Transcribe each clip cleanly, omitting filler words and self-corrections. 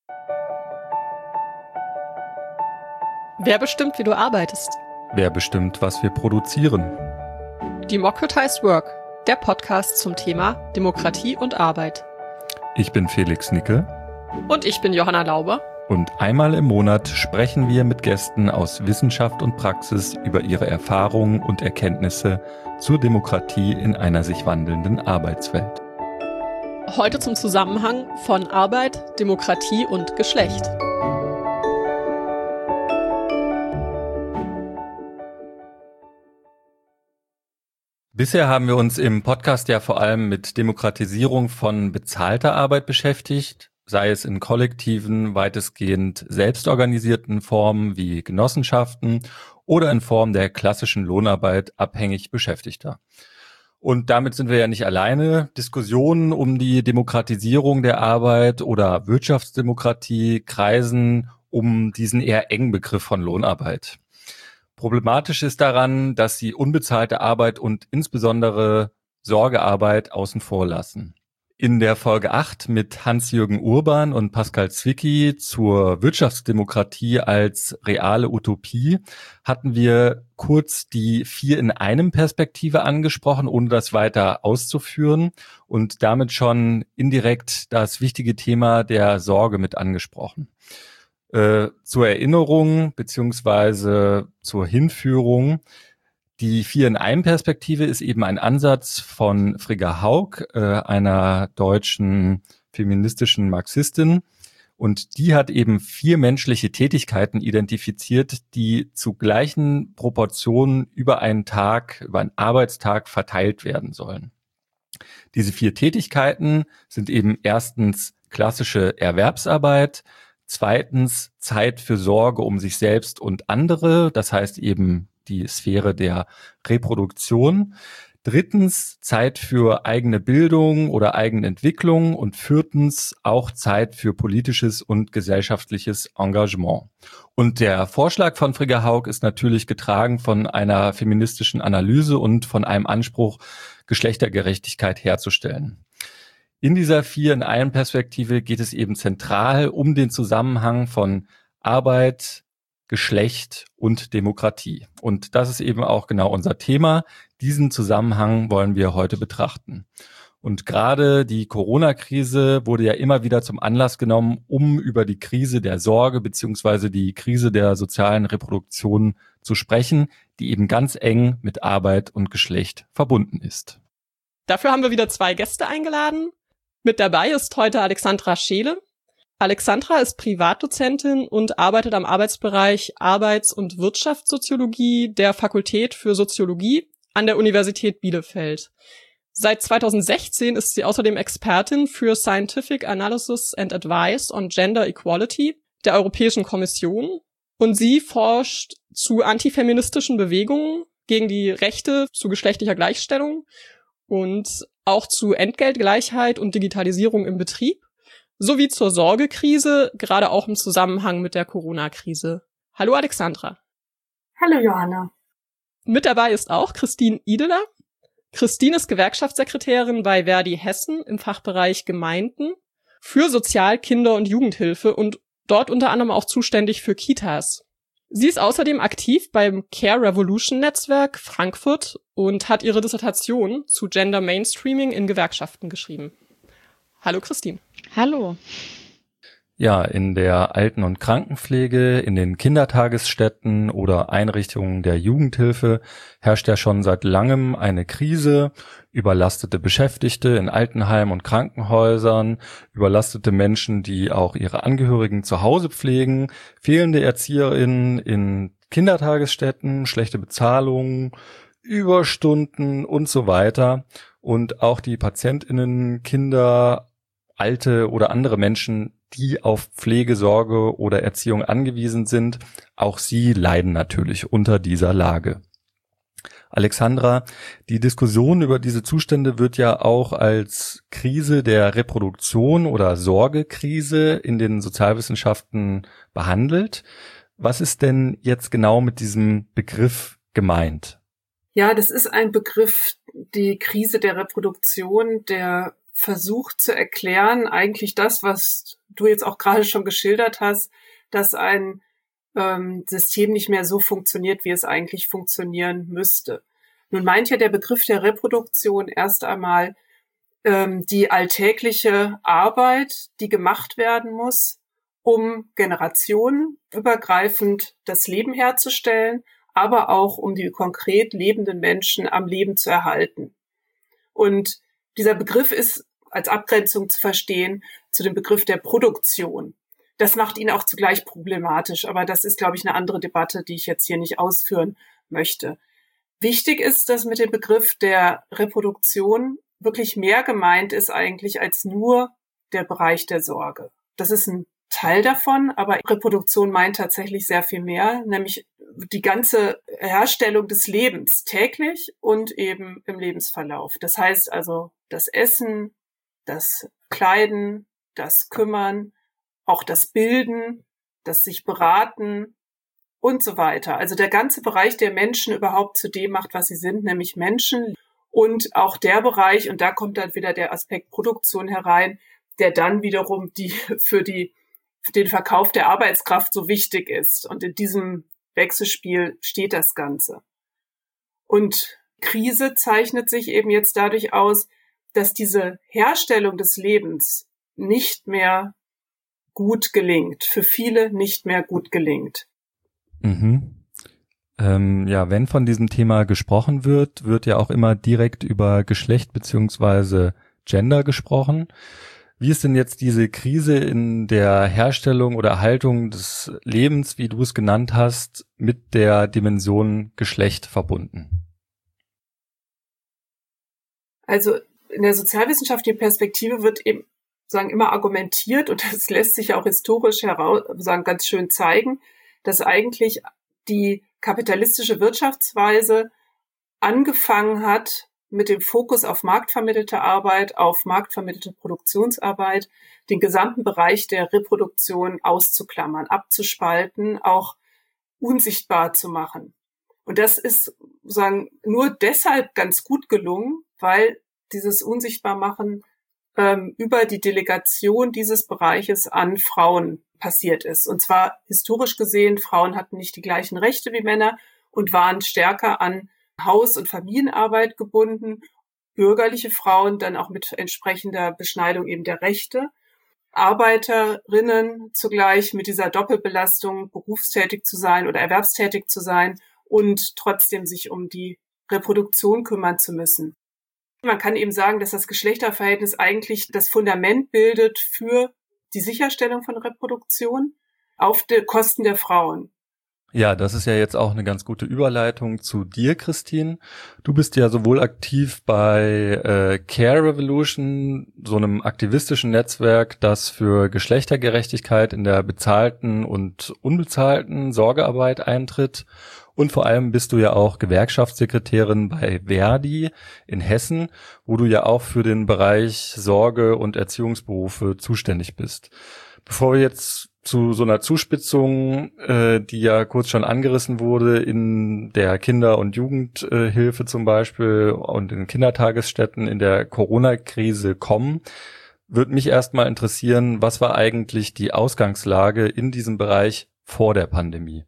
Wer bestimmt, wie du arbeitest? Wer bestimmt, was wir produzieren? Democratized Work, der Podcast zum Thema Demokratie und Arbeit. Ich bin Felix Nicke. Und ich bin Johanna Lauber. Und einmal im Monat sprechen wir mit Gästen aus Wissenschaft und Praxis über ihre Erfahrungen und Erkenntnisse zur Demokratie in einer sich wandelnden Arbeitswelt. Heute zum Zusammenhang von Arbeit, Demokratie und Geschlecht. Bisher haben wir uns im Podcast ja vor allem mit Demokratisierung von bezahlter Arbeit beschäftigt, sei es in kollektiven, weitestgehend selbstorganisierten Formen wie Genossenschaften oder in Form der klassischen Lohnarbeit abhängig Beschäftigter. Und damit sind wir ja nicht alleine. Diskussionen um die Demokratisierung der Arbeit oder Wirtschaftsdemokratie kreisen um diesen eher engen Begriff von Lohnarbeit. Problematisch ist daran, dass sie unbezahlte Arbeit und insbesondere Sorgearbeit außen vor lassen. In der Folge 8 mit Hans-Jürgen Urban und Pascal Zwicky zur Wirtschaftsdemokratie als reale Utopie hatten wir kurz die 4-in-einem-Perspektive angesprochen, ohne das weiter auszuführen und damit schon indirekt das wichtige Thema der Sorge mit angesprochen. Zur Erinnerung beziehungsweise zur Hinführung: Die 4-in-einem-Perspektive ist eben ein Ansatz von Frigga Haug, einer deutschen feministischen Marxistin. Und die hat eben 4 menschliche Tätigkeiten identifiziert, die zu gleichen Proportionen über einen Arbeitstag verteilt werden sollen. Diese 4 Tätigkeiten sind eben erstens klassische Erwerbsarbeit, zweitens Zeit für Sorge um sich selbst und andere, das heißt eben die Sphäre der Reproduktion. Drittens Zeit für eigene Bildung oder Eigenentwicklung und viertens auch Zeit für politisches und gesellschaftliches Engagement. Und der Vorschlag von Frigga Haug ist natürlich getragen von einer feministischen Analyse und von einem Anspruch, Geschlechtergerechtigkeit herzustellen. In dieser 4-in-einem-Perspektive geht es eben zentral um den Zusammenhang von Arbeit, Geschlecht und Demokratie. Und das ist eben auch genau unser Thema. Diesen Zusammenhang wollen wir heute betrachten. Und gerade die Corona-Krise wurde ja immer wieder zum Anlass genommen, um über die Krise der Sorge beziehungsweise die Krise der sozialen Reproduktion zu sprechen, die eben ganz eng mit Arbeit und Geschlecht verbunden ist. Dafür haben wir wieder 2 Gäste eingeladen. Mit dabei ist heute Alexandra Scheele. Alexandra ist Privatdozentin und arbeitet am Arbeitsbereich Arbeits- und Wirtschaftssoziologie der Fakultät für Soziologie an der Universität Bielefeld. Seit 2016 ist sie außerdem Expertin für Scientific Analysis and Advice on Gender Equality der Europäischen Kommission und sie forscht zu antifeministischen Bewegungen gegen die Rechte zu geschlechtlicher Gleichstellung und auch zu Entgeltgleichheit und Digitalisierung im Betrieb, sowie zur Sorgekrise, gerade auch im Zusammenhang mit der Corona-Krise. Hallo Alexandra. Hallo Johanna. Mit dabei ist auch Christine Ideler. Christine ist Gewerkschaftssekretärin bei Verdi Hessen im Fachbereich Gemeinden für Sozial-, Kinder- und Jugendhilfe und dort unter anderem auch zuständig für Kitas. Sie ist außerdem aktiv beim Care Revolution Netzwerk Frankfurt und hat ihre Dissertation zu Gender Mainstreaming in Gewerkschaften geschrieben. Hallo Christine. Hallo. Ja, in der Alten- und Krankenpflege, in den Kindertagesstätten oder Einrichtungen der Jugendhilfe herrscht ja schon seit langem eine Krise. Überlastete Beschäftigte in Altenheimen und Krankenhäusern, überlastete Menschen, die auch ihre Angehörigen zu Hause pflegen, fehlende ErzieherInnen in Kindertagesstätten, schlechte Bezahlung, Überstunden und so weiter. Und auch die PatientInnen, Kinder, Alte oder andere Menschen, die auf Pflegesorge oder Erziehung angewiesen sind, auch sie leiden natürlich unter dieser Lage. Alexandra, die Diskussion über diese Zustände wird ja auch als Krise der Reproduktion oder Sorgekrise in den Sozialwissenschaften behandelt. Was ist denn jetzt genau mit diesem Begriff gemeint? Ja, das ist ein Begriff, die Krise der Reproduktion, der versucht zu erklären, eigentlich das, was du jetzt auch gerade schon geschildert hast, dass ein System nicht mehr so funktioniert, wie es eigentlich funktionieren müsste. Nun meint ja der Begriff der Reproduktion erst einmal die alltägliche Arbeit, die gemacht werden muss, um generationenübergreifend das Leben herzustellen, aber auch um die konkret lebenden Menschen am Leben zu erhalten. Und dieser Begriff ist als Abgrenzung zu verstehen zu dem Begriff der Produktion. Das macht ihn auch zugleich problematisch, aber das ist, glaube ich, eine andere Debatte, die ich jetzt hier nicht ausführen möchte. Wichtig ist, dass mit dem Begriff der Reproduktion wirklich mehr gemeint ist eigentlich als nur der Bereich der Sorge. Das ist ein Teil davon, aber Reproduktion meint tatsächlich sehr viel mehr, nämlich die ganze Herstellung des Lebens täglich und eben im Lebensverlauf. Das heißt also das Essen, das Kleiden, das Kümmern, auch das Bilden, das sich beraten und so weiter. Also der ganze Bereich der Menschen überhaupt zu dem macht, was sie sind, nämlich Menschen. Und auch der Bereich, und da kommt dann wieder der Aspekt Produktion herein, der dann wiederum für den Verkauf der Arbeitskraft so wichtig ist. Und in diesem Wechselspiel steht das Ganze. Und Krise zeichnet sich eben jetzt dadurch aus, dass diese Herstellung des Lebens nicht mehr gut gelingt, für viele nicht mehr gut gelingt. Mhm. Ja, wenn von diesem Thema gesprochen wird, wird ja auch immer direkt über Geschlecht beziehungsweise Gender gesprochen. Wie ist denn jetzt diese Krise in der Herstellung oder Erhaltung des Lebens, wie du es genannt hast, mit der Dimension Geschlecht verbunden? Also in der sozialwissenschaftlichen Perspektive wird eben immer argumentiert, und das lässt sich auch historisch ganz schön zeigen, dass eigentlich die kapitalistische Wirtschaftsweise angefangen hat, mit dem Fokus auf marktvermittelte Arbeit, auf marktvermittelte Produktionsarbeit, den gesamten Bereich der Reproduktion auszuklammern, abzuspalten, auch unsichtbar zu machen. Und das ist nur deshalb ganz gut gelungen, weil dieses Unsichtbarmachen über die Delegation dieses Bereiches an Frauen passiert ist. Und zwar historisch gesehen, Frauen hatten nicht die gleichen Rechte wie Männer und waren stärker an Haus- und Familienarbeit gebunden. Bürgerliche Frauen dann auch mit entsprechender Beschneidung eben der Rechte. Arbeiterinnen zugleich mit dieser Doppelbelastung, berufstätig zu sein oder erwerbstätig zu sein und trotzdem sich um die Reproduktion kümmern zu müssen. Man kann eben sagen, dass das Geschlechterverhältnis eigentlich das Fundament bildet für die Sicherstellung von Reproduktion auf die Kosten der Frauen. Ja, das ist ja jetzt auch eine ganz gute Überleitung zu dir, Christine. Du bist ja sowohl aktiv bei Care Revolution, so einem aktivistischen Netzwerk, das für Geschlechtergerechtigkeit in der bezahlten und unbezahlten Sorgearbeit eintritt. Und vor allem bist du ja auch Gewerkschaftssekretärin bei Verdi in Hessen, wo du ja auch für den Bereich Sorge- und Erziehungsberufe zuständig bist. Bevor wir jetzt zu so einer Zuspitzung, die ja kurz schon angerissen wurde, in der Kinder- und Jugendhilfe zum Beispiel und in Kindertagesstätten in der Corona-Krise kommen, würde mich erstmal interessieren, was war eigentlich die Ausgangslage in diesem Bereich vor der Pandemie?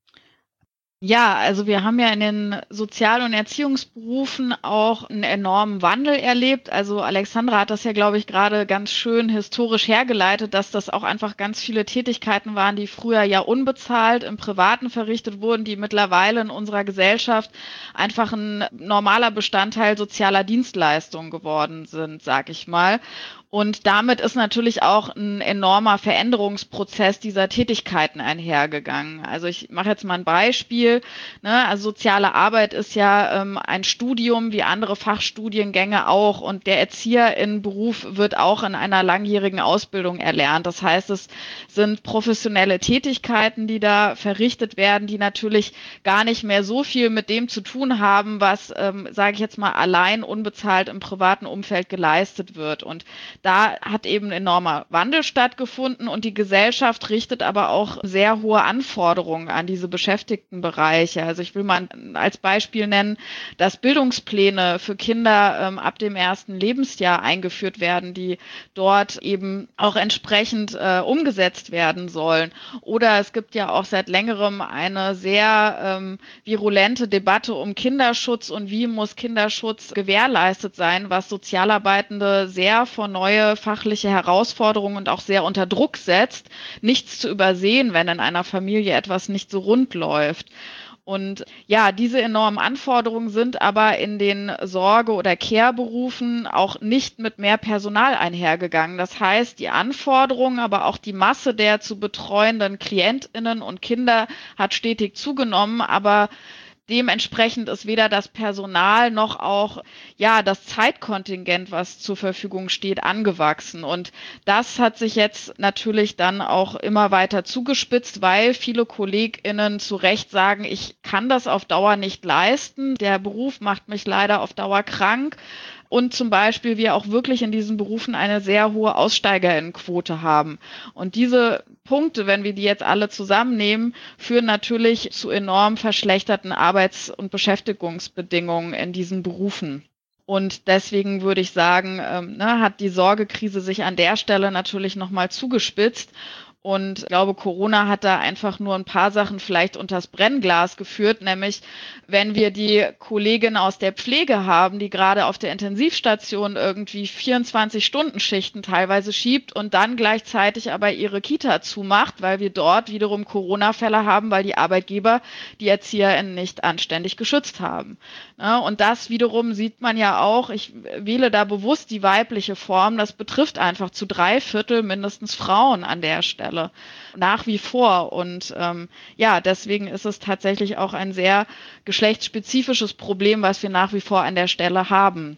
Ja, also wir haben ja in den Sozial- und Erziehungsberufen auch einen enormen Wandel erlebt. Also Alexandra hat das ja, glaube ich, gerade ganz schön historisch hergeleitet, dass das auch einfach ganz viele Tätigkeiten waren, die früher ja unbezahlt im Privaten verrichtet wurden, die mittlerweile in unserer Gesellschaft einfach ein normaler Bestandteil sozialer Dienstleistungen geworden sind, sag ich mal. Und damit ist natürlich auch ein enormer Veränderungsprozess dieser Tätigkeiten einhergegangen. Also ich mache jetzt mal ein Beispiel. Also soziale Arbeit ist ja ein Studium wie andere Fachstudiengänge auch. Und der Erzieherinnenberuf wird auch in einer langjährigen Ausbildung erlernt. Das heißt, es sind professionelle Tätigkeiten, die da verrichtet werden, die natürlich gar nicht mehr so viel mit dem zu tun haben, was, sage ich jetzt mal, allein unbezahlt im privaten Umfeld geleistet wird. Und da hat eben ein enormer Wandel stattgefunden und die Gesellschaft richtet aber auch sehr hohe Anforderungen an diese Beschäftigtenbereiche. Also ich will mal als Beispiel nennen, dass Bildungspläne für Kinder ab dem ersten Lebensjahr eingeführt werden, die dort eben auch entsprechend umgesetzt werden sollen. Oder es gibt ja auch seit längerem eine sehr virulente Debatte um Kinderschutz und wie muss Kinderschutz gewährleistet sein, was Sozialarbeitende sehr vor neue fachliche Herausforderungen und auch sehr unter Druck setzt, nichts zu übersehen, wenn in einer Familie etwas nicht so rund läuft. Und ja, diese enormen Anforderungen sind aber in den Sorge- oder Care-Berufen auch nicht mit mehr Personal einhergegangen. Das heißt, die Anforderungen, aber auch die Masse der zu betreuenden KlientInnen und Kinder hat stetig zugenommen, aber dementsprechend ist weder das Personal noch auch das Zeitkontingent, was zur Verfügung steht, angewachsen. Und das hat sich jetzt natürlich dann auch immer weiter zugespitzt, weil viele KollegInnen zu Recht sagen, ich kann das auf Dauer nicht leisten. Der Beruf macht mich leider auf Dauer krank. Und zum Beispiel wir auch wirklich in diesen Berufen eine sehr hohe Aussteigerinnenquote haben. Und diese Punkte, wenn wir die jetzt alle zusammennehmen, führen natürlich zu enorm verschlechterten Arbeits- und Beschäftigungsbedingungen in diesen Berufen. Und deswegen würde ich sagen, hat die Sorgekrise sich an der Stelle natürlich nochmal zugespitzt. Und ich glaube, Corona hat da einfach nur ein paar Sachen vielleicht unters Brennglas geführt, nämlich wenn wir die Kollegin aus der Pflege haben, die gerade auf der Intensivstation irgendwie 24-Stunden-Schichten teilweise schiebt und dann gleichzeitig aber ihre Kita zumacht, weil wir dort wiederum Corona-Fälle haben, weil die Arbeitgeber die ErzieherInnen nicht anständig geschützt haben. Ja, und das wiederum sieht man ja auch, ich wähle da bewusst die weibliche Form, das betrifft einfach zu 3/4 mindestens Frauen an der Stelle. Nach wie vor. Und deswegen ist es tatsächlich auch ein sehr geschlechtsspezifisches Problem, was wir nach wie vor an der Stelle haben.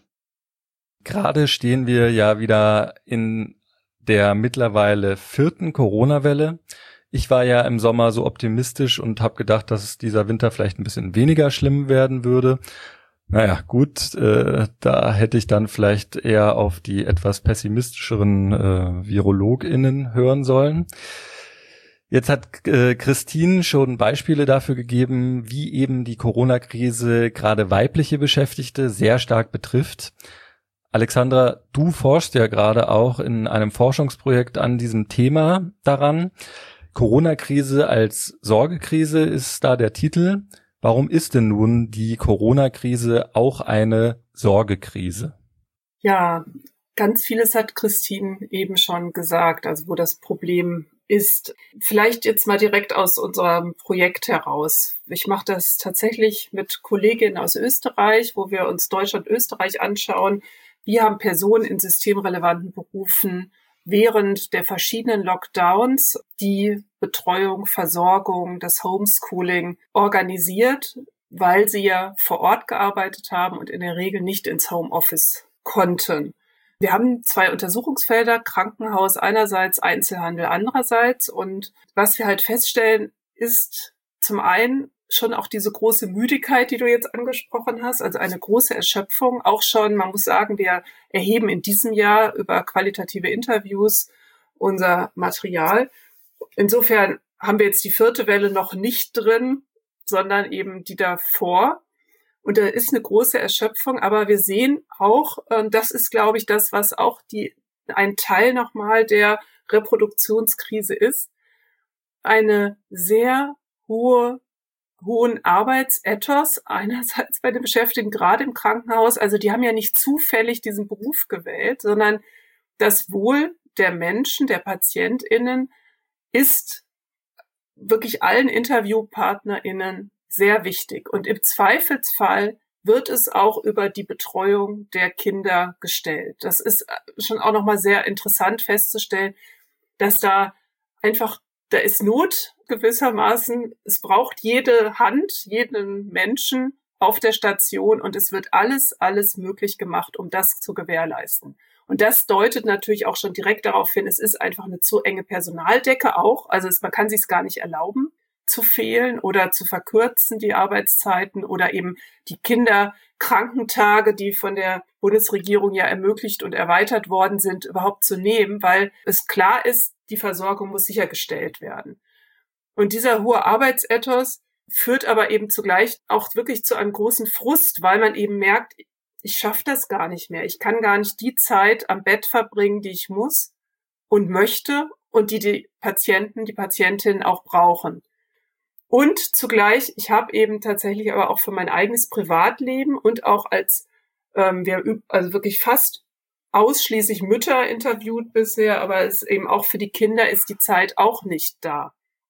Gerade stehen wir ja wieder in der mittlerweile 4. Corona-Welle. Ich war ja im Sommer so optimistisch und habe gedacht, dass dieser Winter vielleicht ein bisschen weniger schlimm werden würde. Naja, gut, da hätte ich dann vielleicht eher auf die etwas pessimistischeren VirologInnen hören sollen. Jetzt hat Christine schon Beispiele dafür gegeben, wie eben die Corona-Krise gerade weibliche Beschäftigte sehr stark betrifft. Alexandra, du forschst ja gerade auch in einem Forschungsprojekt an diesem Thema daran. Corona-Krise als Sorgekrise ist da der Titel. Warum ist denn nun die Corona-Krise auch eine Sorgekrise? Ja, ganz vieles hat Christine eben schon gesagt, also wo das Problem ist. Vielleicht jetzt mal direkt aus unserem Projekt heraus. Ich mache das tatsächlich mit Kolleginnen aus Österreich, wo wir uns Deutschland, Österreich anschauen. Wie haben Personen in systemrelevanten Berufen während der verschiedenen Lockdowns die Betreuung, Versorgung, das Homeschooling organisiert, weil sie ja vor Ort gearbeitet haben und in der Regel nicht ins Homeoffice konnten. Wir haben 2 Untersuchungsfelder, Krankenhaus einerseits, Einzelhandel andererseits. Und was wir halt feststellen, ist zum einen schon auch diese große Müdigkeit, die du jetzt angesprochen hast, also eine große Erschöpfung. Auch schon, man muss sagen, wir erheben in diesem Jahr über qualitative Interviews unser Material. Insofern haben wir jetzt die 4. Welle noch nicht drin, sondern eben die davor. Und da ist eine große Erschöpfung, aber wir sehen auch, das ist, glaube ich, das, was auch ein Teil nochmal der Reproduktionskrise ist, eine sehr hohen Arbeitsethos einerseits bei den Beschäftigten, gerade im Krankenhaus. Also die haben ja nicht zufällig diesen Beruf gewählt, sondern das Wohl der Menschen, der PatientInnen ist wirklich allen InterviewpartnerInnen sehr wichtig. Und im Zweifelsfall wird es auch über die Betreuung der Kinder gestellt. Das ist schon auch nochmal sehr interessant festzustellen, dass da ist Not gewissermaßen. Es braucht jede Hand, jeden Menschen auf der Station und es wird alles möglich gemacht, um das zu gewährleisten. Und das deutet natürlich auch schon direkt darauf hin, es ist einfach eine zu enge Personaldecke auch. Also man kann sich es gar nicht erlauben. zu fehlen oder zu verkürzen, die Arbeitszeiten, oder eben die Kinderkrankentage, die von der Bundesregierung ja ermöglicht und erweitert worden sind, überhaupt zu nehmen, weil es klar ist, die Versorgung muss sichergestellt werden. Und dieser hohe Arbeitsethos führt aber eben zugleich auch wirklich zu einem großen Frust, weil man eben merkt, ich schaffe das gar nicht mehr. Ich kann gar nicht die Zeit am Bett verbringen, die ich muss und möchte und die Patienten, die Patientinnen auch brauchen. Und zugleich, ich habe eben tatsächlich aber auch für mein eigenes Privatleben und auch als also wirklich fast ausschließlich Mütter interviewt bisher, aber es eben auch für die Kinder ist die Zeit auch nicht da.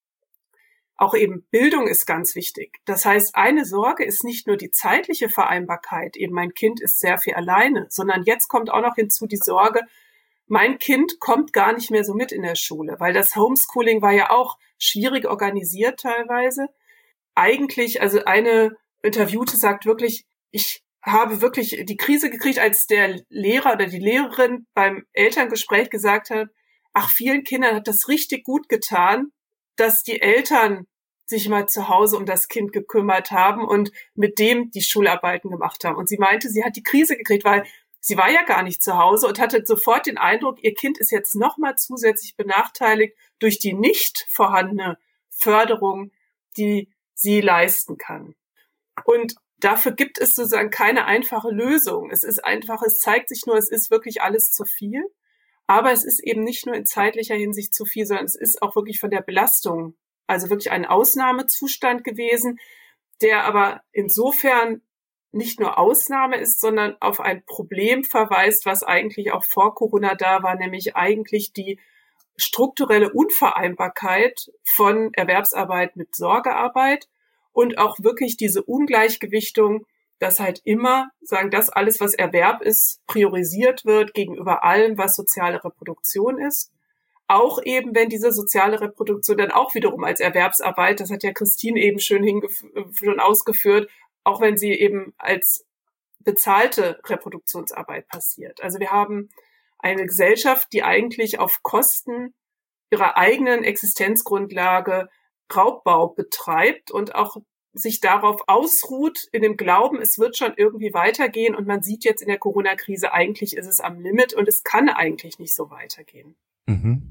Auch eben Bildung ist ganz wichtig. Das heißt, eine Sorge ist nicht nur die zeitliche Vereinbarkeit, eben mein Kind ist sehr viel alleine, sondern jetzt kommt auch noch hinzu die Sorge, mein Kind kommt gar nicht mehr so mit in der Schule, weil das Homeschooling war ja auch schwierig organisiert teilweise. Eigentlich, also eine Interviewte sagt wirklich, ich habe wirklich die Krise gekriegt, als der Lehrer oder die Lehrerin beim Elterngespräch gesagt hat, ach, vielen Kindern hat das richtig gut getan, dass die Eltern sich mal zu Hause um das Kind gekümmert haben und mit dem die Schularbeiten gemacht haben. Und sie meinte, sie hat die Krise gekriegt, weil sie war ja gar nicht zu Hause und hatte sofort den Eindruck, ihr Kind ist jetzt nochmal zusätzlich benachteiligt durch die nicht vorhandene Förderung, die sie leisten kann. Und dafür gibt es sozusagen keine einfache Lösung. Es ist einfach, es zeigt sich nur, es ist wirklich alles zu viel. Aber es ist eben nicht nur in zeitlicher Hinsicht zu viel, sondern es ist auch wirklich von der Belastung, also wirklich ein Ausnahmezustand gewesen, der aber insofern nicht nur Ausnahme ist, sondern auf ein Problem verweist, was eigentlich auch vor Corona da war, nämlich eigentlich die strukturelle Unvereinbarkeit von Erwerbsarbeit mit Sorgearbeit und auch wirklich diese Ungleichgewichtung, dass halt immer, sagen, das alles, was Erwerb ist, priorisiert wird gegenüber allem, was soziale Reproduktion ist. Auch eben, wenn diese soziale Reproduktion dann auch wiederum als Erwerbsarbeit, das hat ja Christine eben schon ausgeführt, auch wenn sie eben als bezahlte Reproduktionsarbeit passiert. Also wir haben eine Gesellschaft, die eigentlich auf Kosten ihrer eigenen Existenzgrundlage Raubbau betreibt und auch sich darauf ausruht, in dem Glauben, es wird schon irgendwie weitergehen. Und man sieht jetzt in der Corona-Krise, eigentlich ist es am Limit und es kann eigentlich nicht so weitergehen. Mhm.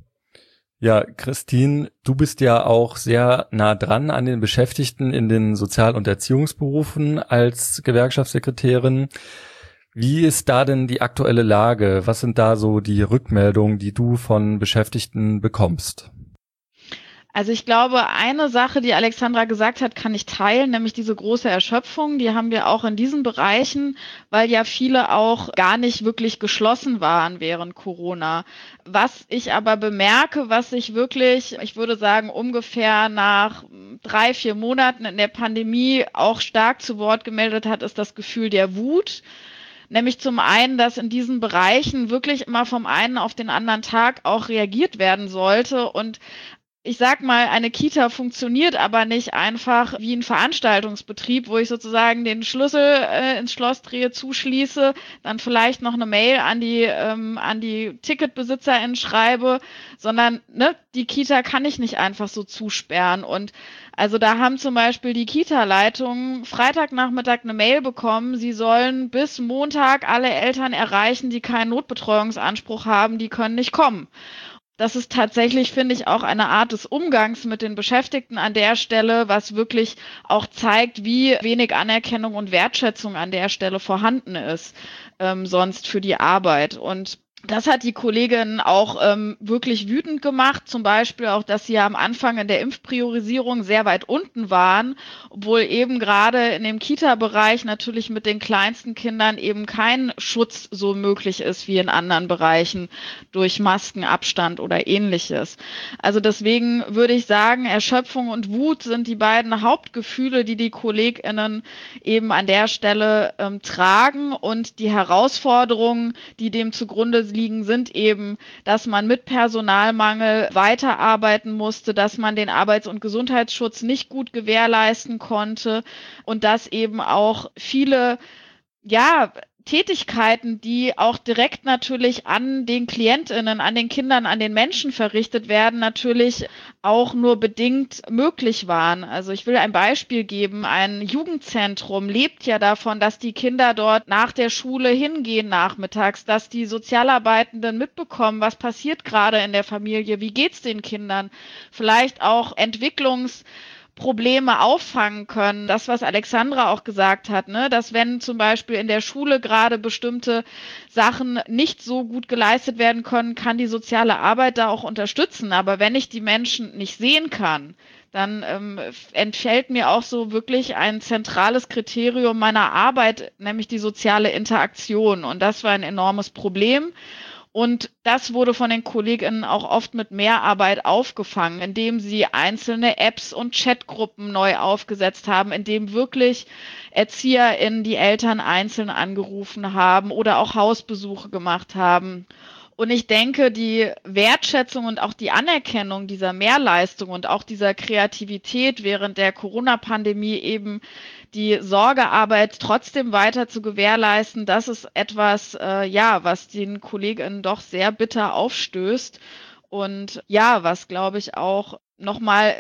Ja, Christine, du bist ja auch sehr nah dran an den Beschäftigten in den Sozial- und Erziehungsberufen als Gewerkschaftssekretärin. Wie ist da denn die aktuelle Lage? Was sind da so die Rückmeldungen, die du von Beschäftigten bekommst? Also ich glaube, eine Sache, die Alexandra gesagt hat, kann ich teilen, nämlich diese große Erschöpfung. Die haben wir auch in diesen Bereichen, weil ja viele auch gar nicht wirklich geschlossen waren während Corona. Was ich aber bemerke, was sich wirklich, ich würde sagen, ungefähr nach 3-4 Monaten in der Pandemie auch stark zu Wort gemeldet hat, ist das Gefühl der Wut. Nämlich zum einen, dass in diesen Bereichen wirklich immer vom einen auf den anderen Tag auch reagiert werden sollte. Und ich sag mal, eine Kita funktioniert aber nicht einfach wie ein Veranstaltungsbetrieb, wo ich sozusagen den Schlüssel ins Schloss drehe, zuschließe, dann vielleicht noch eine Mail an die TicketbesitzerInnen schreibe, sondern die Kita kann ich nicht einfach so zusperren. Und also da haben zum Beispiel die Kita-Leitungen Freitagnachmittag eine Mail bekommen, sie sollen bis Montag alle Eltern erreichen, die keinen Notbetreuungsanspruch haben, die können nicht kommen. Das ist tatsächlich, finde ich, auch eine Art des Umgangs mit den Beschäftigten an der Stelle, was wirklich auch zeigt, wie wenig Anerkennung und Wertschätzung an der Stelle vorhanden ist, sonst für die Arbeit. Und das hat die Kollegin auch wirklich wütend gemacht, zum Beispiel auch, dass sie ja am Anfang in der Impfpriorisierung sehr weit unten waren, obwohl eben gerade in dem Kita-Bereich natürlich mit den kleinsten Kindern eben kein Schutz so möglich ist wie in anderen Bereichen durch Maskenabstand oder ähnliches. Also deswegen würde ich sagen, Erschöpfung und Wut sind die beiden Hauptgefühle, die die KollegInnen eben an der Stelle tragen, und die Herausforderungen, die dem zugrunde liegen, sind eben, dass man mit Personalmangel weiterarbeiten musste, dass man den Arbeits- und Gesundheitsschutz nicht gut gewährleisten konnte und dass eben auch viele Tätigkeiten, die auch direkt natürlich an den KlientInnen, an den Kindern, an den Menschen verrichtet werden, natürlich auch nur bedingt möglich waren. Also ich will ein Beispiel geben. Ein Jugendzentrum lebt ja davon, dass die Kinder dort nach der Schule hingehen nachmittags, dass die Sozialarbeitenden mitbekommen, was passiert gerade in der Familie, wie geht's den Kindern, vielleicht auch Probleme auffangen können. Das, was Alexandra auch gesagt hat, ne, dass wenn zum Beispiel in der Schule gerade bestimmte Sachen nicht so gut geleistet werden können, kann die soziale Arbeit da auch unterstützen. Aber wenn ich die Menschen nicht sehen kann, dann entfällt mir auch so wirklich ein zentrales Kriterium meiner Arbeit, nämlich die soziale Interaktion. Und das war ein enormes Problem. Und das wurde von den KollegInnen auch oft mit Mehrarbeit aufgefangen, indem sie einzelne Apps und Chatgruppen neu aufgesetzt haben, indem wirklich ErzieherInnen die Eltern einzeln angerufen haben oder auch Hausbesuche gemacht haben. Und ich denke, die Wertschätzung und auch die Anerkennung dieser Mehrleistung und auch dieser Kreativität während der Corona-Pandemie eben die Sorgearbeit trotzdem weiter zu gewährleisten, das ist etwas, was den KollegInnen doch sehr bitter aufstößt und was, glaube ich, auch nochmal,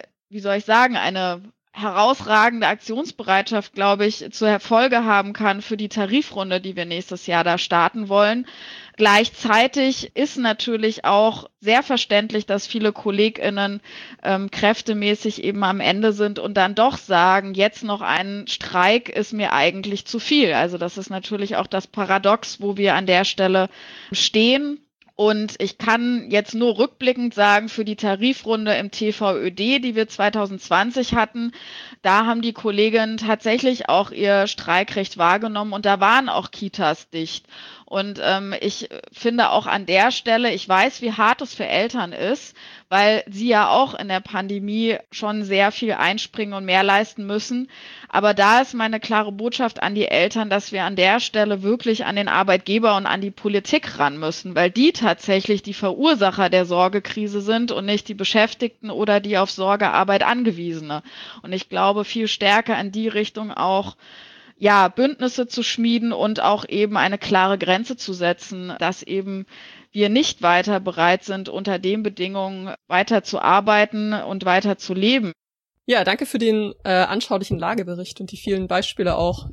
eine herausragende Aktionsbereitschaft, glaube ich, zur Folge haben kann für die Tarifrunde, die wir nächstes Jahr da starten wollen. Gleichzeitig ist natürlich auch sehr verständlich, dass viele KollegInnen kräftemäßig eben am Ende sind und dann doch sagen, jetzt noch ein Streik ist mir eigentlich zu viel. Also das ist natürlich auch das Paradox, wo wir an der Stelle stehen. Und ich kann jetzt nur rückblickend sagen, für die Tarifrunde im TVÖD, die wir 2020 hatten, da haben die Kolleginnen tatsächlich auch ihr Streikrecht wahrgenommen und da waren auch Kitas dicht. Und ich finde auch an der Stelle, ich weiß, wie hart es für Eltern ist, weil sie ja auch in der Pandemie schon sehr viel einspringen und mehr leisten müssen. Aber da ist meine klare Botschaft an die Eltern, dass wir an der Stelle wirklich an den Arbeitgeber und an die Politik ran müssen, weil die tatsächlich die Verursacher der Sorgekrise sind und nicht die Beschäftigten oder die auf Sorgearbeit Angewiesene. Und ich glaube, viel stärker in die Richtung auch Bündnisse zu schmieden und auch eben eine klare Grenze zu setzen, dass eben wir nicht weiter bereit sind, unter den Bedingungen weiter zu arbeiten und weiter zu leben. Ja, danke für den anschaulichen Lagebericht und die vielen Beispiele auch.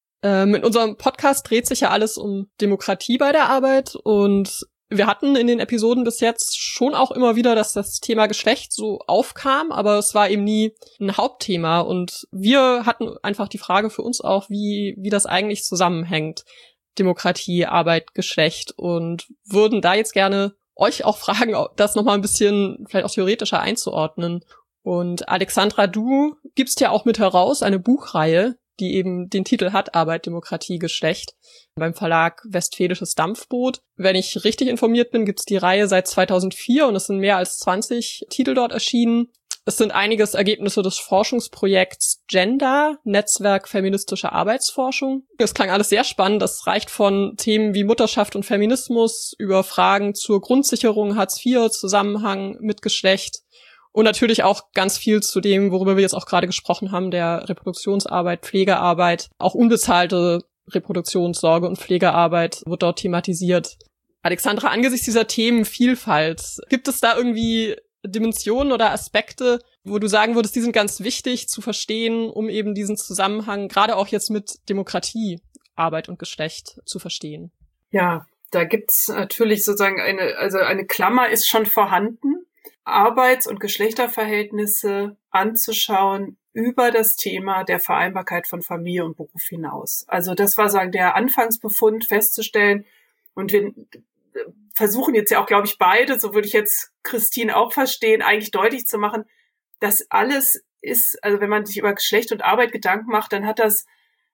In unserem Podcast dreht sich ja alles um Demokratie bei der Arbeit und wir hatten in den Episoden bis jetzt schon auch immer wieder, dass das Thema Geschlecht so aufkam, aber es war eben nie ein Hauptthema und wir hatten einfach die Frage für uns auch, wie das eigentlich zusammenhängt, Demokratie, Arbeit, Geschlecht und würden da jetzt gerne euch auch fragen, das nochmal ein bisschen vielleicht auch theoretischer einzuordnen. Und Alexandra, du gibst ja auch mit heraus eine Buchreihe, die eben den Titel hat, Arbeit, Demokratie, Geschlecht, beim Verlag Westfälisches Dampfboot. Wenn ich richtig informiert bin, gibt's die Reihe seit 2004 und es sind mehr als 20 Titel dort erschienen. Es sind einiges Ergebnisse des Forschungsprojekts Gender, Netzwerk feministische Arbeitsforschung. Das klang alles sehr spannend. Das reicht von Themen wie Mutterschaft und Feminismus über Fragen zur Grundsicherung, Hartz IV, Zusammenhang mit Geschlecht. Und natürlich auch ganz viel zu dem, worüber wir jetzt auch gerade gesprochen haben, der Reproduktionsarbeit, Pflegearbeit. Auch unbezahlte Reproduktionssorge und Pflegearbeit wird dort thematisiert. Alexandra, angesichts dieser Themenvielfalt, gibt es da irgendwie Dimensionen oder Aspekte, wo du sagen würdest, die sind ganz wichtig zu verstehen, um eben diesen Zusammenhang, gerade auch jetzt mit Demokratie, Arbeit und Geschlecht zu verstehen? Ja, da gibt's natürlich sozusagen eine Klammer ist schon vorhanden. Arbeits- und Geschlechterverhältnisse anzuschauen über das Thema der Vereinbarkeit von Familie und Beruf hinaus. Also das war sagen der Anfangsbefund festzustellen. Und wir versuchen jetzt ja auch, glaube ich, beide, so würde ich jetzt Christine auch verstehen, eigentlich deutlich zu machen, dass alles ist, also wenn man sich über Geschlecht und Arbeit Gedanken macht, dann hat das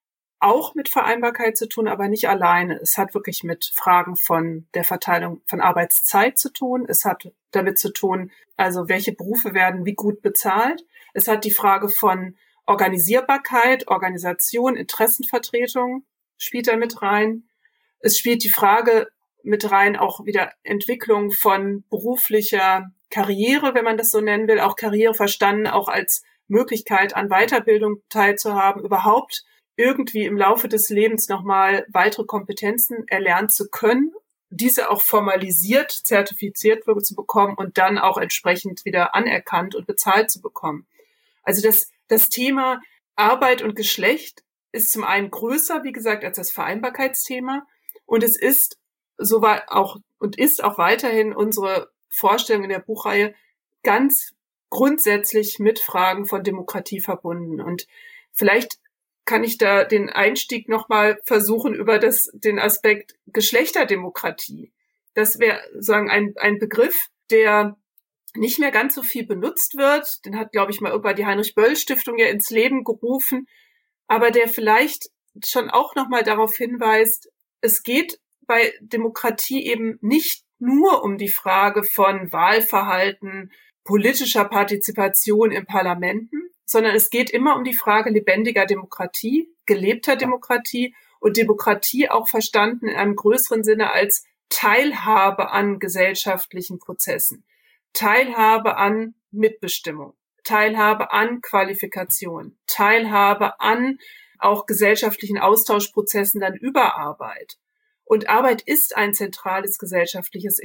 auch mit Vereinbarkeit zu tun, aber nicht alleine. Es hat wirklich mit Fragen von der Verteilung von Arbeitszeit zu tun. Es hat damit zu tun, also welche Berufe werden wie gut bezahlt. Es hat die Frage von Organisierbarkeit, Organisation, Interessenvertretung spielt da mit rein. Es spielt die Frage mit rein, auch wieder Entwicklung von beruflicher Karriere, wenn man das so nennen will, auch Karriere verstanden, auch als Möglichkeit an Weiterbildung teilzuhaben, überhaupt irgendwie im Laufe des Lebens nochmal weitere Kompetenzen erlernen zu können, diese auch formalisiert, zertifiziert zu bekommen und dann auch entsprechend wieder anerkannt und bezahlt zu bekommen. Also das Thema Arbeit und Geschlecht ist zum einen größer, wie gesagt, als das Vereinbarkeitsthema. Und es ist auch weiterhin unsere Vorstellung in der Buchreihe ganz grundsätzlich mit Fragen von Demokratie verbunden. Und vielleicht kann ich da den Einstieg nochmal versuchen über den Aspekt Geschlechterdemokratie. Das wäre sozusagen ein Begriff, der nicht mehr ganz so viel benutzt wird. Den hat, glaube ich, mal irgendwann die Heinrich-Böll-Stiftung ja ins Leben gerufen, aber der vielleicht schon auch nochmal darauf hinweist, es geht bei Demokratie eben nicht nur um die Frage von Wahlverhalten, politischer Partizipation in Parlamenten, sondern es geht immer um die Frage lebendiger Demokratie, gelebter Demokratie und Demokratie auch verstanden in einem größeren Sinne als Teilhabe an gesellschaftlichen Prozessen, Teilhabe an Mitbestimmung, Teilhabe an Qualifikation, Teilhabe an auch gesellschaftlichen Austauschprozessen dann über Arbeit. Und Arbeit ist ein zentrales gesellschaftliches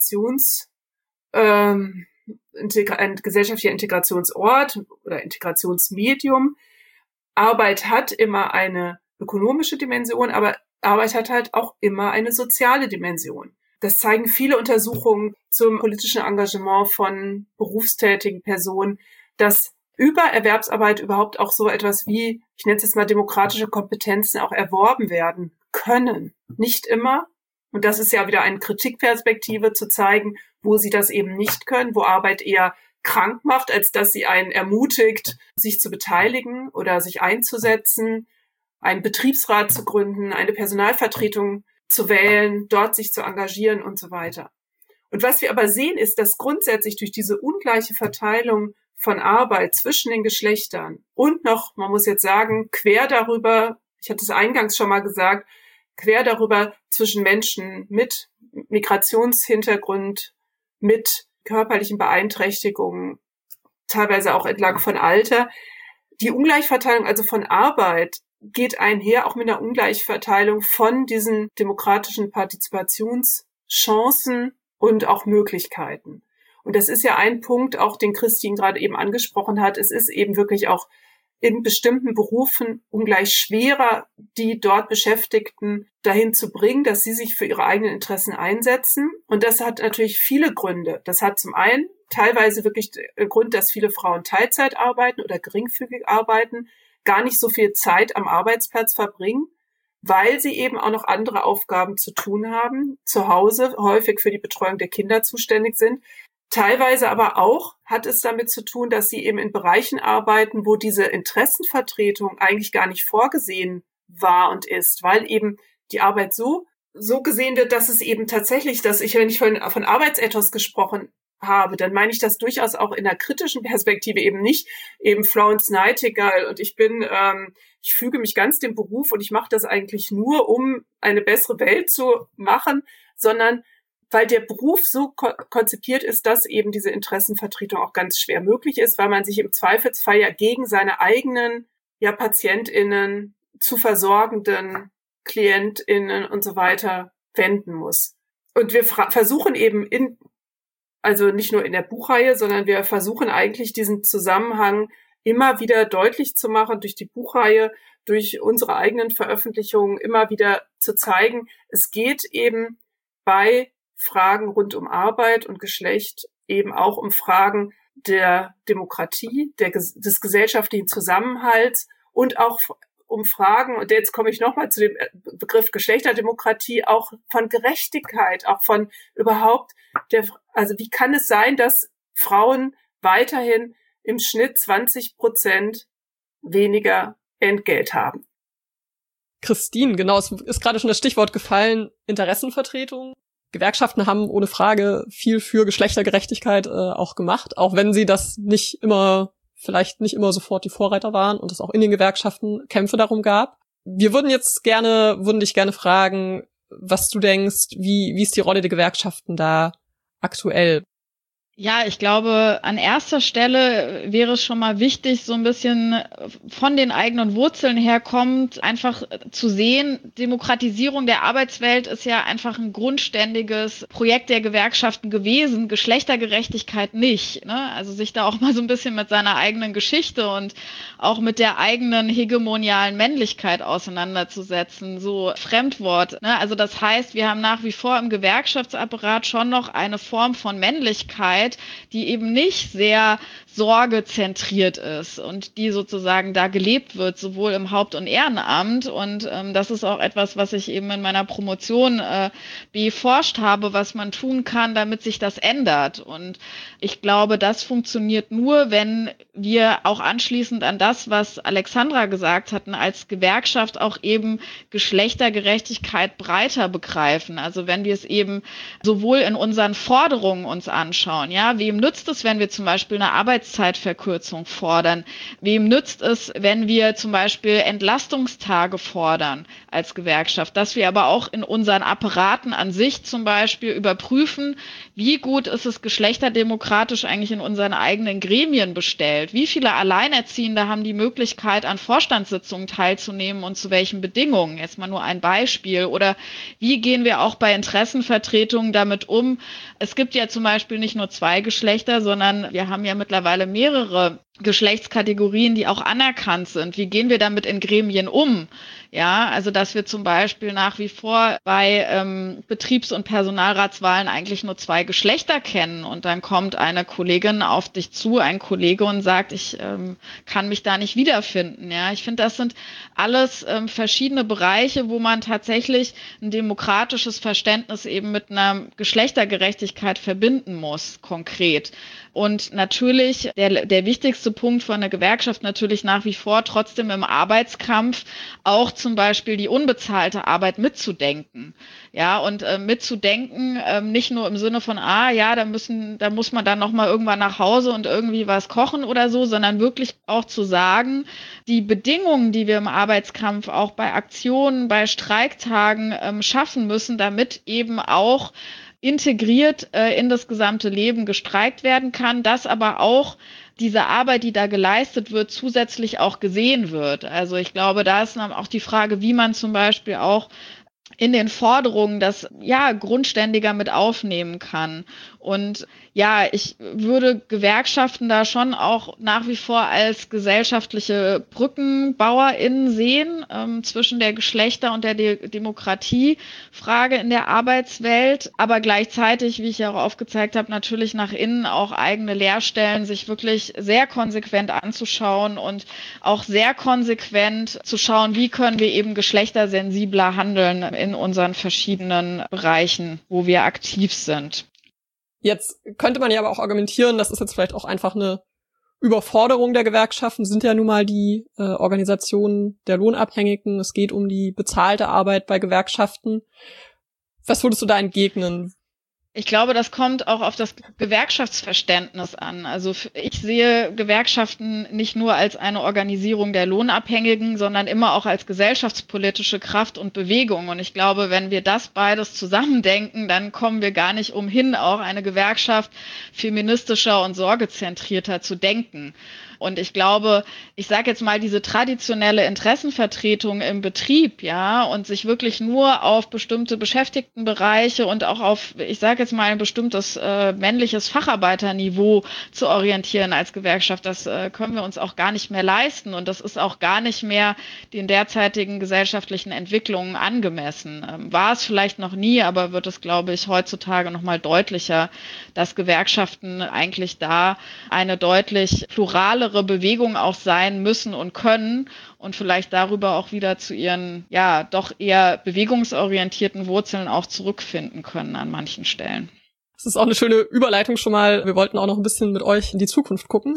ein gesellschaftlicher Integrationsort oder Integrationsmedium. Arbeit hat immer eine ökonomische Dimension, aber Arbeit hat halt auch immer eine soziale Dimension. Das zeigen viele Untersuchungen zum politischen Engagement von berufstätigen Personen, dass über Erwerbsarbeit überhaupt auch so etwas wie, ich nenne es jetzt mal, demokratische Kompetenzen auch erworben werden können. Nicht immer. Und das ist ja wieder eine Kritikperspektive, zu zeigen, wo sie das eben nicht können, wo Arbeit eher krank macht, als dass sie einen ermutigt, sich zu beteiligen oder sich einzusetzen, einen Betriebsrat zu gründen, eine Personalvertretung zu wählen, dort sich zu engagieren und so weiter. Und was wir aber sehen, ist, dass grundsätzlich durch diese ungleiche Verteilung von Arbeit zwischen den Geschlechtern und noch, man muss jetzt sagen, quer darüber, ich hatte es eingangs schon mal gesagt, quer darüber zwischen Menschen mit Migrationshintergrund, mit körperlichen Beeinträchtigungen, teilweise auch entlang von Alter. Die Ungleichverteilung also von Arbeit geht einher auch mit einer Ungleichverteilung von diesen demokratischen Partizipationschancen und auch Möglichkeiten. Und das ist ja ein Punkt, auch den Christine gerade eben angesprochen hat. Es ist eben wirklich auch in bestimmten Berufen ungleich schwerer, die dort Beschäftigten dahin zu bringen, dass sie sich für ihre eigenen Interessen einsetzen. Und das hat natürlich viele Gründe. Das hat zum einen teilweise wirklich den Grund, dass viele Frauen Teilzeit arbeiten oder geringfügig arbeiten, gar nicht so viel Zeit am Arbeitsplatz verbringen, weil sie eben auch noch andere Aufgaben zu tun haben, zu Hause häufig für die Betreuung der Kinder zuständig sind. Teilweise aber auch hat es damit zu tun, dass sie eben in Bereichen arbeiten, wo diese Interessenvertretung eigentlich gar nicht vorgesehen war und ist, weil eben die Arbeit so gesehen wird, dass es eben tatsächlich, wenn ich von Arbeitsethos gesprochen habe, dann meine ich das durchaus auch in einer kritischen Perspektive, eben nicht eben Florence Nightingale und ich füge mich ganz dem Beruf und ich mache das eigentlich nur, um eine bessere Welt zu machen, sondern weil der Beruf so konzipiert ist, dass eben diese Interessenvertretung auch ganz schwer möglich ist, weil man sich im Zweifelsfall ja gegen seine eigenen PatientInnen, zu versorgenden KlientInnen und so weiter wenden muss. Und wir versuchen eben also nicht nur in der Buchreihe, sondern wir versuchen eigentlich diesen Zusammenhang immer wieder deutlich zu machen, durch die Buchreihe, durch unsere eigenen Veröffentlichungen immer wieder zu zeigen, es geht eben bei Fragen rund um Arbeit und Geschlecht eben auch um Fragen der Demokratie, des gesellschaftlichen Zusammenhalts und auch um Fragen, und jetzt komme ich nochmal zu dem Begriff Geschlechterdemokratie, auch von Gerechtigkeit, auch von überhaupt also wie kann es sein, dass Frauen weiterhin im Schnitt 20% weniger Entgelt haben? Christine, genau, es ist gerade schon das Stichwort gefallen, Interessenvertretung. Gewerkschaften haben ohne Frage viel für Geschlechtergerechtigkeit auch gemacht, auch wenn sie das vielleicht nicht immer sofort die Vorreiter waren und es auch in den Gewerkschaften Kämpfe darum gab. Wir würden dich gerne fragen, was du denkst, wie ist die Rolle der Gewerkschaften da aktuell? Ja, ich glaube, an erster Stelle wäre es schon mal wichtig, so ein bisschen von den eigenen Wurzeln herkommt, einfach zu sehen, Demokratisierung der Arbeitswelt ist ja einfach ein grundständiges Projekt der Gewerkschaften gewesen, Geschlechtergerechtigkeit nicht, ne? Also sich da auch mal so ein bisschen mit seiner eigenen Geschichte und auch mit der eigenen hegemonialen Männlichkeit auseinanderzusetzen, so Fremdwort, ne? Also das heißt, wir haben nach wie vor im Gewerkschaftsapparat schon noch eine Form von Männlichkeit, die eben nicht sehr sorgezentriert ist und die sozusagen da gelebt wird, sowohl im Haupt- und Ehrenamt. Und das ist auch etwas, was ich eben in meiner Promotion beforscht habe, was man tun kann, damit sich das ändert. Und ich glaube, das funktioniert nur, wenn wir auch anschließend an das, was Alexandra gesagt hatten, als Gewerkschaft auch eben Geschlechtergerechtigkeit breiter begreifen. Also wenn wir es eben sowohl in unseren Forderungen uns anschauen, ja, wem nützt es, wenn wir zum Beispiel eine Arbeitszeitverkürzung fordern? Wem nützt es, wenn wir zum Beispiel Entlastungstage fordern als Gewerkschaft? Dass wir aber auch in unseren Apparaten an sich zum Beispiel überprüfen, wie gut ist es geschlechterdemokratisch eigentlich in unseren eigenen Gremien bestellt? Wie viele Alleinerziehende haben die Möglichkeit, an Vorstandssitzungen teilzunehmen und zu welchen Bedingungen? Jetzt mal nur ein Beispiel. Oder wie gehen wir auch bei Interessenvertretungen damit um? Es gibt ja zum Beispiel nicht nur zwei Geschlechter, sondern wir haben ja mittlerweile mehrere Geschlechtskategorien, die auch anerkannt sind. Wie gehen wir damit in Gremien um? Ja, also dass wir zum Beispiel nach wie vor bei Betriebs- und Personalratswahlen eigentlich nur zwei Geschlechter kennen und dann kommt eine Kollegin auf dich zu, ein Kollege und sagt, ich kann mich da nicht wiederfinden. Ja, ich finde, das sind alles verschiedene Bereiche, wo man tatsächlich ein demokratisches Verständnis eben mit einer Geschlechtergerechtigkeit verbinden muss, konkret. Und natürlich der wichtigste Punkt von der Gewerkschaft natürlich nach wie vor trotzdem im Arbeitskampf auch zum Beispiel die unbezahlte Arbeit mitzudenken. Ja, und mitzudenken, nicht nur im Sinne von, da muss man dann nochmal irgendwann nach Hause und irgendwie was kochen oder so, sondern wirklich auch zu sagen, die Bedingungen, die wir im Arbeitskampf auch bei Aktionen, bei Streiktagen schaffen müssen, damit eben auch integriert in das gesamte Leben gestreikt werden kann, dass aber auch diese Arbeit, die da geleistet wird, zusätzlich auch gesehen wird. Also ich glaube, da ist dann auch die Frage, wie man zum Beispiel auch in den Forderungen das grundständiger mit aufnehmen kann. Und ja, ich würde Gewerkschaften da schon auch nach wie vor als gesellschaftliche BrückenbauerInnen sehen zwischen der Geschlechter- und der Demokratiefrage in der Arbeitswelt, aber gleichzeitig, wie ich ja auch aufgezeigt habe, natürlich nach innen auch eigene Leerstellen sich wirklich sehr konsequent anzuschauen und auch sehr konsequent zu schauen, wie können wir eben geschlechtersensibler handeln in unseren verschiedenen Bereichen, wo wir aktiv sind. Jetzt könnte man ja aber auch argumentieren, das ist jetzt vielleicht auch einfach eine Überforderung der Gewerkschaften, sind ja nun mal die Organisationen der Lohnabhängigen. Es geht um die bezahlte Arbeit bei Gewerkschaften. Was würdest du da entgegnen? Ich glaube, das kommt auch auf das Gewerkschaftsverständnis an. Also ich sehe Gewerkschaften nicht nur als eine Organisierung der Lohnabhängigen, sondern immer auch als gesellschaftspolitische Kraft und Bewegung. Und ich glaube, wenn wir das beides zusammendenken, dann kommen wir gar nicht umhin, auch eine Gewerkschaft feministischer und sorgezentrierter zu denken. Und ich glaube, ich sage jetzt mal, diese traditionelle Interessenvertretung im Betrieb, ja, und sich wirklich nur auf bestimmte Beschäftigtenbereiche und auch auf, ich sage jetzt mal, ein bestimmtes männliches Facharbeiterniveau zu orientieren als Gewerkschaft, das können wir uns auch gar nicht mehr leisten. Und das ist auch gar nicht mehr den derzeitigen gesellschaftlichen Entwicklungen angemessen. War es vielleicht noch nie, aber wird es, glaube ich, heutzutage noch mal deutlicher, dass Gewerkschaften eigentlich da eine deutlich plurale Bewegung auch sein müssen und können und vielleicht darüber auch wieder zu ihren, doch eher bewegungsorientierten Wurzeln auch zurückfinden können an manchen Stellen. Das ist auch eine schöne Überleitung schon mal. Wir wollten auch noch ein bisschen mit euch in die Zukunft gucken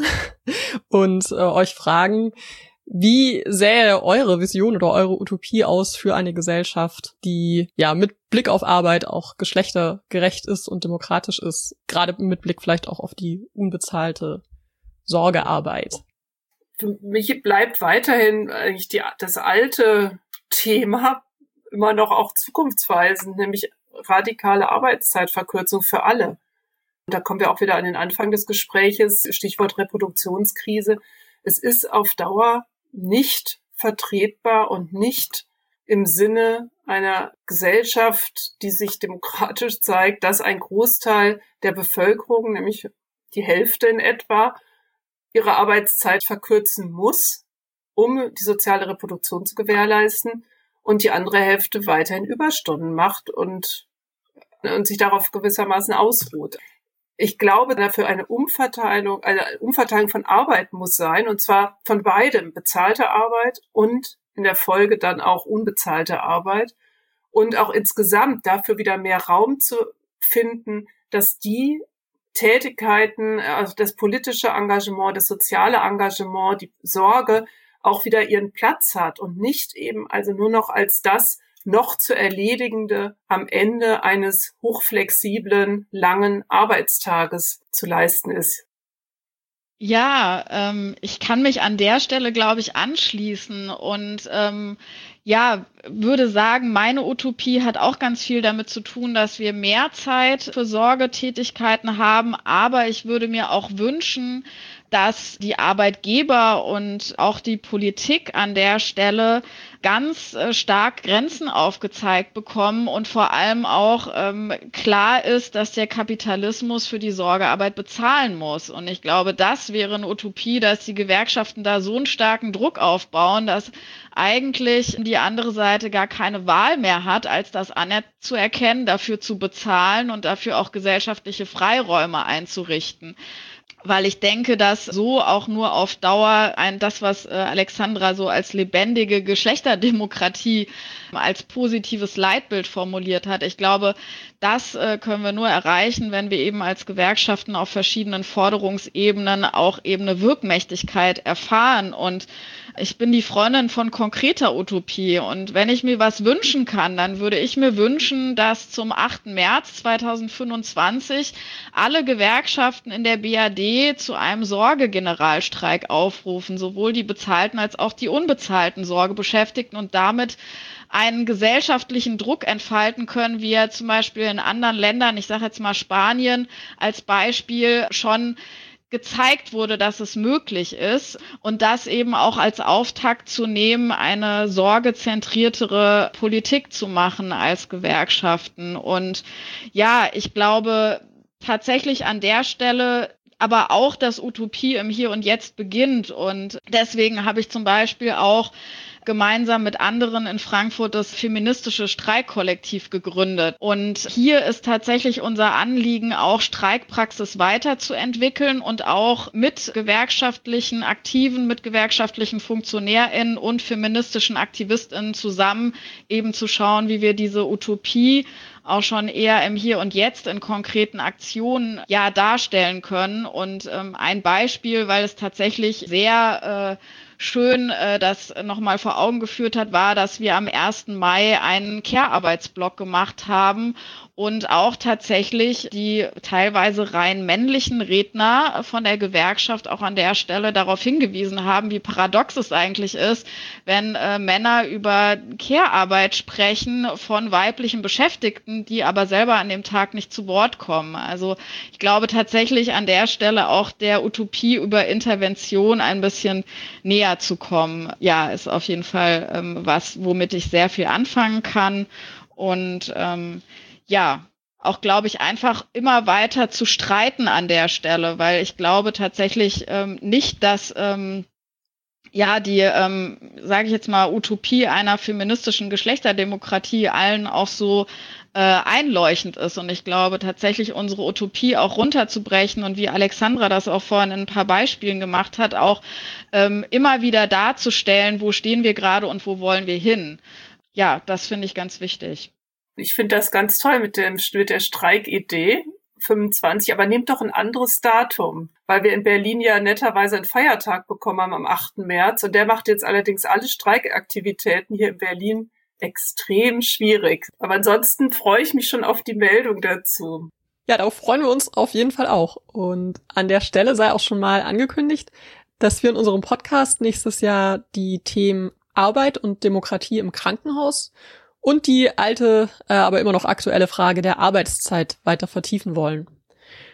und euch fragen, wie sähe eure Vision oder eure Utopie aus für eine Gesellschaft, die mit Blick auf Arbeit auch geschlechtergerecht ist und demokratisch ist, gerade mit Blick vielleicht auch auf die unbezahlte Sorgearbeit? Für mich bleibt weiterhin eigentlich das alte Thema immer noch auch zukunftsweisend, nämlich radikale Arbeitszeitverkürzung für alle. Da kommen wir auch wieder an den Anfang des Gespräches, Stichwort Reproduktionskrise. Es ist auf Dauer nicht vertretbar und nicht im Sinne einer Gesellschaft, die sich demokratisch zeigt, dass ein Großteil der Bevölkerung, nämlich die Hälfte in etwa, ihre Arbeitszeit verkürzen muss, um die soziale Reproduktion zu gewährleisten, und die andere Hälfte weiterhin Überstunden macht und sich darauf gewissermaßen ausruht. Ich glaube, dafür eine Umverteilung von Arbeit muss sein, und zwar von beidem, bezahlte Arbeit und in der Folge dann auch unbezahlte Arbeit, und auch insgesamt dafür wieder mehr Raum zu finden, dass die Tätigkeiten, also das politische Engagement, das soziale Engagement, die Sorge auch wieder ihren Platz hat und nicht eben also nur noch als das noch zu erledigende am Ende eines hochflexiblen, langen Arbeitstages zu leisten ist. Ja, ich kann mich an der Stelle, glaube ich, anschließen und würde sagen, meine Utopie hat auch ganz viel damit zu tun, dass wir mehr Zeit für Sorgetätigkeiten haben, aber ich würde mir auch wünschen, dass die Arbeitgeber und auch die Politik an der Stelle ganz stark Grenzen aufgezeigt bekommen und vor allem auch klar ist, dass der Kapitalismus für die Sorgearbeit bezahlen muss. Und ich glaube, das wäre eine Utopie, dass die Gewerkschaften da so einen starken Druck aufbauen, dass eigentlich die andere Seite gar keine Wahl mehr hat, als das anzuerkennen, dafür zu bezahlen und dafür auch gesellschaftliche Freiräume einzurichten. Weil ich denke, dass so auch nur auf Dauer das, was Alexandra so als lebendige Geschlechterdemokratie als positives Leitbild formuliert hat. Ich glaube, das können wir nur erreichen, wenn wir eben als Gewerkschaften auf verschiedenen Forderungsebenen auch eben eine Wirkmächtigkeit erfahren. Und ich bin die Freundin von konkreter Utopie. Und wenn ich mir was wünschen kann, dann würde ich mir wünschen, dass zum 8. März 2025 alle Gewerkschaften in der BAD zu einem Sorgegeneralstreik aufrufen, sowohl die bezahlten als auch die unbezahlten Sorgebeschäftigten, und damit einen gesellschaftlichen Druck entfalten können, wie er zum Beispiel in anderen Ländern, ich sage jetzt mal Spanien als Beispiel, schon gezeigt wurde, dass es möglich ist, und das eben auch als Auftakt zu nehmen, eine sorgezentriertere Politik zu machen als Gewerkschaften. Und ja, ich glaube tatsächlich an der Stelle aber auch, dass Utopie im Hier und Jetzt beginnt, und deswegen habe ich zum Beispiel auch gemeinsam mit anderen in Frankfurt das feministische Streikkollektiv gegründet. Und hier ist tatsächlich unser Anliegen, auch Streikpraxis weiterzuentwickeln und auch mit gewerkschaftlichen Aktiven, mit gewerkschaftlichen FunktionärInnen und feministischen AktivistInnen zusammen eben zu schauen, wie wir diese Utopie auch schon eher im Hier und Jetzt in konkreten Aktionen darstellen können. Und ein Beispiel, weil es tatsächlich sehr schön das nochmal vor Augen geführt hat, war, dass wir am 1. Mai einen Care-Arbeitsblock gemacht haben und auch tatsächlich die teilweise rein männlichen Redner von der Gewerkschaft auch an der Stelle darauf hingewiesen haben, wie paradox es eigentlich ist, wenn Männer über Care-Arbeit sprechen von weiblichen Beschäftigten, die aber selber an dem Tag nicht zu Wort kommen. Also ich glaube tatsächlich an der Stelle auch der Utopie über Intervention ein bisschen näher zu kommen. Ja, ist auf jeden Fall was, womit ich sehr viel anfangen kann. Und auch, glaube ich, einfach immer weiter zu streiten an der Stelle, weil ich glaube tatsächlich nicht, dass sage ich jetzt mal, Utopie einer feministischen Geschlechterdemokratie allen auch so einleuchtend ist. Und ich glaube tatsächlich, unsere Utopie auch runterzubrechen und wie Alexandra das auch vorhin in ein paar Beispielen gemacht hat, auch immer wieder darzustellen, wo stehen wir gerade und wo wollen wir hin. Ja, das finde ich ganz wichtig. Ich finde das ganz toll mit der Streikidee, 25, aber nehmt doch ein anderes Datum, weil wir in Berlin ja netterweise einen Feiertag bekommen haben am 8. März, und der macht jetzt allerdings alle Streikaktivitäten hier in Berlin extrem schwierig. Aber ansonsten freue ich mich schon auf die Meldung dazu. Ja, darauf freuen wir uns auf jeden Fall auch. Und an der Stelle sei auch schon mal angekündigt, dass wir in unserem Podcast nächstes Jahr die Themen Arbeit und Demokratie im Krankenhaus und die alte, aber immer noch aktuelle Frage der Arbeitszeit weiter vertiefen wollen.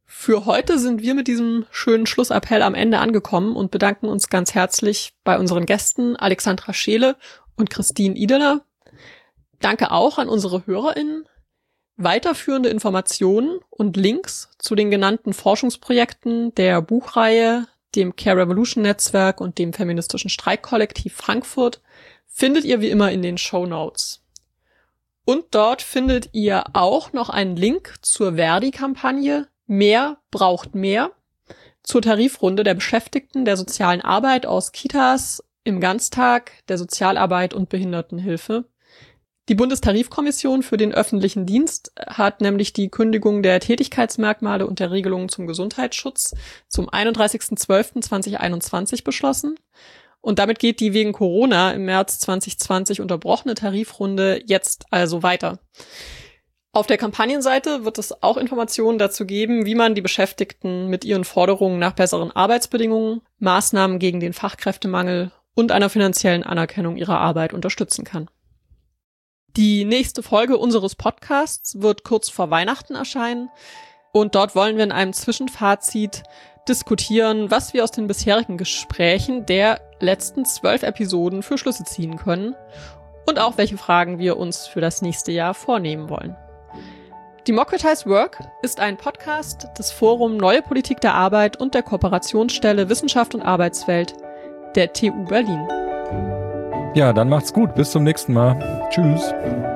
Für heute sind wir mit diesem schönen Schlussappell am Ende angekommen und bedanken uns ganz herzlich bei unseren Gästen Alexandra Scheele und Christine Ideler. Danke auch an unsere HörerInnen. Weiterführende Informationen und Links zu den genannten Forschungsprojekten der Buchreihe, dem Care Revolution Netzwerk und dem feministischen Streikkollektiv Frankfurt findet ihr wie immer in den Shownotes. Und dort findet ihr auch noch einen Link zur Verdi-Kampagne Mehr braucht mehr, zur Tarifrunde der Beschäftigten der sozialen Arbeit aus Kitas, im Ganztag, der Sozialarbeit und Behindertenhilfe. Die Bundestarifkommission für den öffentlichen Dienst hat nämlich die Kündigung der Tätigkeitsmerkmale und der Regelungen zum Gesundheitsschutz zum 31.12.2021 beschlossen. Und damit geht die wegen Corona im März 2020 unterbrochene Tarifrunde jetzt also weiter. Auf der Kampagnenseite wird es auch Informationen dazu geben, wie man die Beschäftigten mit ihren Forderungen nach besseren Arbeitsbedingungen, Maßnahmen gegen den Fachkräftemangel und einer finanziellen Anerkennung ihrer Arbeit unterstützen kann. Die nächste Folge unseres Podcasts wird kurz vor Weihnachten erscheinen und dort wollen wir in einem Zwischenfazit diskutieren, was wir aus den bisherigen Gesprächen der letzten 12 Episoden für Schlüsse ziehen können und auch welche Fragen wir uns für das nächste Jahr vornehmen wollen. Democratize Work ist ein Podcast des Forum Neue Politik der Arbeit und der Kooperationsstelle Wissenschaft und Arbeitswelt der TU Berlin. Ja, dann macht's gut. Bis zum nächsten Mal. Tschüss.